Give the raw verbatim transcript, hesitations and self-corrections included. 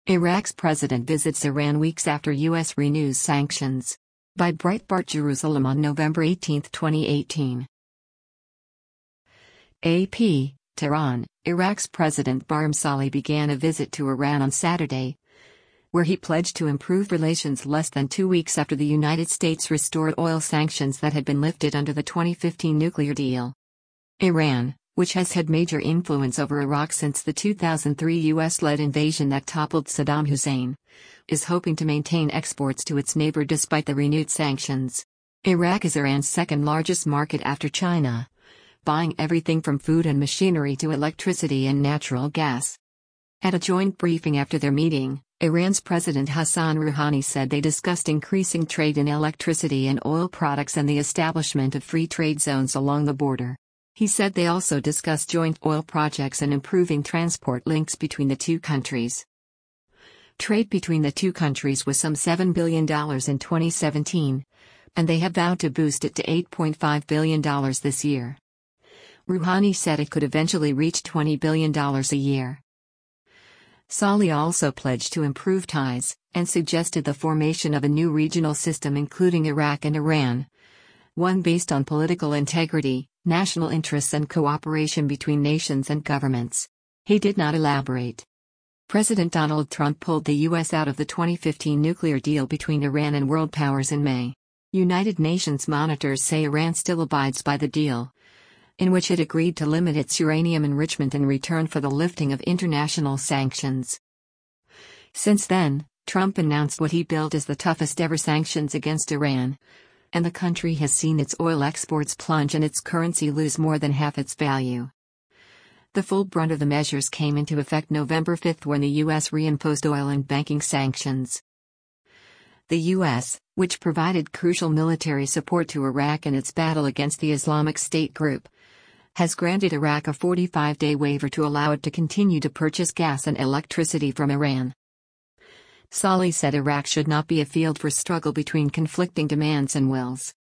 Iraq's president visits Iran weeks after U S renews sanctions. By Breitbart Jerusalem on November eighteenth, twenty eighteen. A P, Tehran, Iraq's President Barham Salih began a visit to Iran on Saturday, where he pledged to improve relations less than two weeks after the United States restored oil sanctions that had been lifted under the twenty fifteen nuclear deal. Iran, which has had major influence over Iraq since the two thousand three U S-led invasion that toppled Saddam Hussein, is hoping to maintain exports to its neighbor despite the renewed sanctions. Iraq is Iran's second-largest market after China, buying everything from food and machinery to electricity and natural gas. At a joint briefing after their meeting, Iran's President Hassan Rouhani said they discussed increasing trade in electricity and oil products and the establishment of free trade zones along the border. He said they also discussed joint oil projects and improving transport links between the two countries. Trade between the two countries was some seven billion dollars in twenty seventeen, and they have vowed to boost it to eight point five billion dollars this year. Rouhani said it could eventually reach twenty billion dollars a year. Salih also pledged to improve ties, and suggested the formation of a new regional system including Iraq and Iran, one based on political integrity, national interests and cooperation between nations and governments. He did not elaborate. President Donald Trump pulled the U S out of the twenty fifteen nuclear deal between Iran and world powers in May. United Nations monitors say Iran still abides by the deal, in which it agreed to limit its uranium enrichment in return for the lifting of international sanctions. Since then, Trump announced what he billed as the toughest ever sanctions against Iran, and the country has seen its oil exports plunge and its currency lose more than half its value. The full brunt of the measures came into effect November fifth when the U S reimposed oil and banking sanctions. The U S, which provided crucial military support to Iraq in its battle against the Islamic State group, has granted Iraq a forty-five day waiver to allow it to continue to purchase gas and electricity from Iran. Salih said Iraq should not be a field for struggle between conflicting demands and wills.